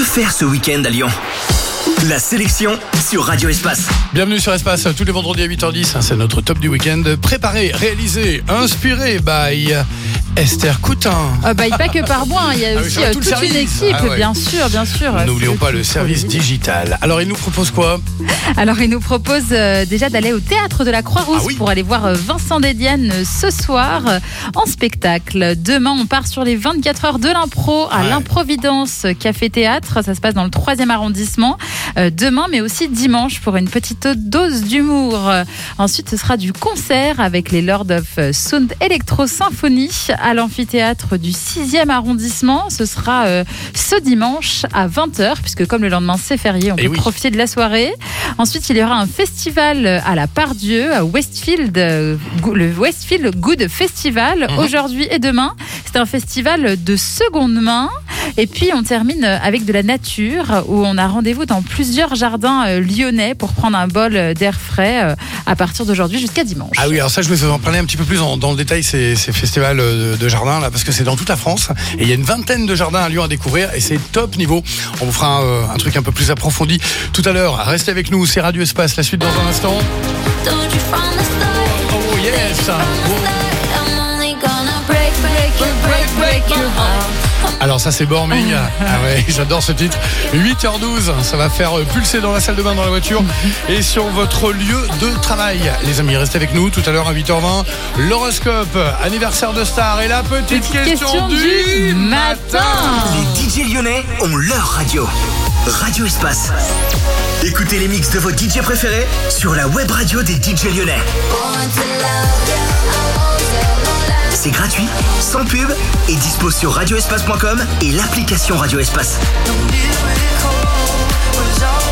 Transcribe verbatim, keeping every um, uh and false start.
faire ce week-end à Lyon? La sélection sur Radio Espace. Bienvenue sur Espace, tous les vendredis à huit heures dix, c'est notre top du week-end. Préparé, réalisé, inspiré by Esther Coutin. Ah bah, pas que par moi, il y a Ah oui, aussi ça va, euh, tout le toute service. une équipe, Ah ouais. bien sûr, bien sûr. N'oublions C'est pas tout le pour service les- digital. Alors, il nous propose quoi? Alors, il nous propose euh, déjà d'aller au théâtre de la Croix-Rousse Ah oui. pour aller voir euh, Vincent Dédienne euh, ce soir euh, en spectacle. Demain, on part sur les vingt-quatre heures de l'impro à Ouais. l'Improvidence Café Théâtre. Ça se passe dans le troisième arrondissement. Euh, demain, mais aussi dimanche pour une petite dose d'humour. Euh, Ensuite, ce sera du concert avec les Lords of Sound Electro Symphony à l'amphithéâtre du sixième arrondissement. Ce sera euh, ce dimanche à vingt heures, puisque comme le lendemain c'est férié, on Eh peut oui. profiter de la soirée. Ensuite, il y aura un festival à la Part-Dieu, à Westfield, euh, le Westfield Good Festival, Mhm. aujourd'hui et demain. C'est un festival de seconde main. Et puis, on termine avec de la nature, où on a rendez-vous dans plusieurs jardins euh, lyonnais pour prendre un bol d'air frais euh, à partir d'aujourd'hui jusqu'à dimanche. Ah oui, alors ça, je vais vous en parler un petit peu plus en- dans le détail, ces, ces festivals de, de jardins, là, parce que c'est dans toute la France. Et il y a une vingtaine de jardins à Lyon à découvrir, et c'est top niveau. On vous fera un, euh, un truc un peu plus approfondi tout à l'heure. Restez avec nous, c'est Radio Espace, la suite dans un instant. Oh yes! Alors ça c'est Borming. Ah ouais, j'adore ce titre. huit heures douze, ça va faire pulser dans la salle de bain, dans la voiture et sur votre lieu de travail. Les amis, restez avec nous tout à l'heure à huit heures vingt. L'horoscope, anniversaire de star et la petite, Petite question, question du du matin. Les D J lyonnais ont leur radio. Radio Espace. Écoutez les mix de vos D J préférés sur la web radio des D J lyonnais. C'est gratuit, sans pub et dispo sur radio espace point com et l'application Radio Espace.